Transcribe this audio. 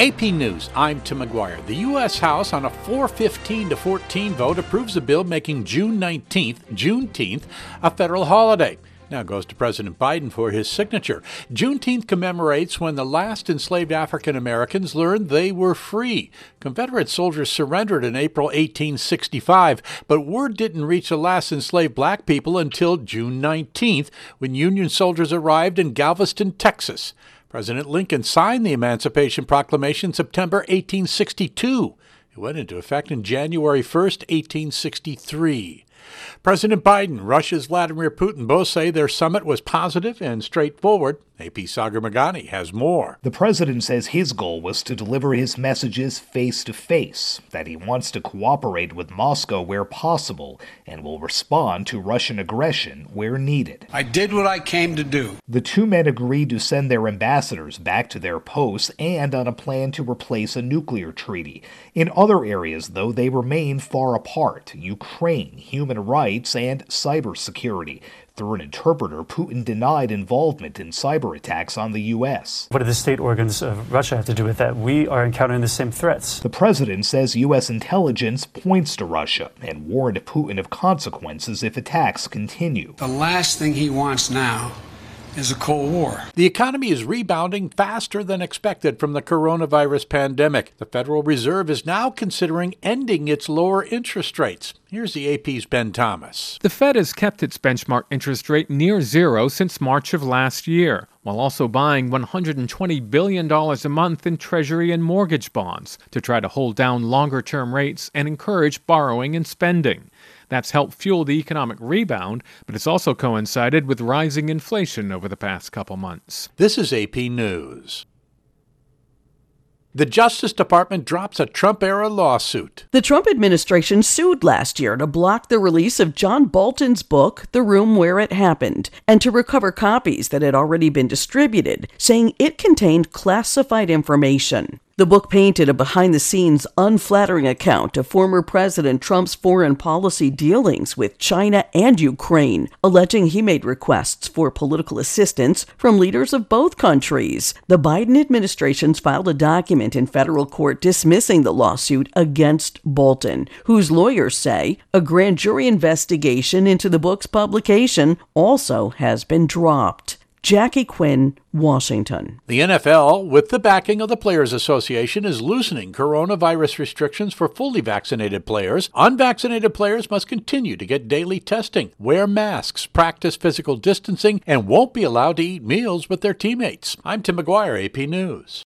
AP News, I'm Tim McGuire. The U.S. House, on a 415-14 vote, approves a bill making Juneteenth, a federal holiday. Now goes to President Biden for his signature. Juneteenth commemorates when the last enslaved African Americans learned they were free. Confederate soldiers surrendered in April 1865, but word didn't reach the last enslaved black people until June 19th, when Union soldiers arrived in Galveston, Texas. President Lincoln signed the Emancipation Proclamation September 1862. It went into effect on January 1st, 1863. President Biden, Russia's Vladimir Putin both say their summit was positive and straightforward. AP Sagar Magani has more. The president says his goal was to deliver his messages face-to-face, that he wants to cooperate with Moscow where possible and will respond to Russian aggression where needed. I did what I came to do. The two men agreed to send their ambassadors back to their posts and on a plan to replace a nuclear treaty. In other areas, though, they remain far apart: Ukraine, human rights, and cybersecurity. Through an interpreter, Putin denied involvement in cyber attacks on the U.S. What do the state organs of Russia have to do with that? We are encountering the same threats. The president says U.S. intelligence points to Russia and warned Putin of consequences if attacks continue. The last thing he wants now is a Cold War. The economy is rebounding faster than expected from the coronavirus pandemic. The Federal Reserve is now considering ending its lower interest rates. Here's the AP's Ben Thomas. The Fed has kept its benchmark interest rate near zero since March of last year, while also buying $120 billion a month in Treasury and mortgage bonds to try to hold down longer-term rates and encourage borrowing and spending. That's helped fuel the economic rebound, but it's also coincided with rising inflation over the past couple months. This is AP News. The Justice Department drops a Trump-era lawsuit. The Trump administration sued last year to block the release of John Bolton's book, The Room Where It Happened, and to recover copies that had already been distributed, saying it contained classified information. The book painted a behind-the-scenes, unflattering account of former President Trump's foreign policy dealings with China and Ukraine, alleging he made requests for political assistance from leaders of both countries. The Biden administration's filed a document in federal court dismissing the lawsuit against Bolton, whose lawyers say a grand jury investigation into the book's publication also has been dropped. Jackie Quinn, Washington. The NFL, with the backing of the Players Association, is loosening coronavirus restrictions for fully vaccinated players. Unvaccinated players must continue to get daily testing, wear masks, practice physical distancing, and won't be allowed to eat meals with their teammates. I'm Tim McGuire, AP News.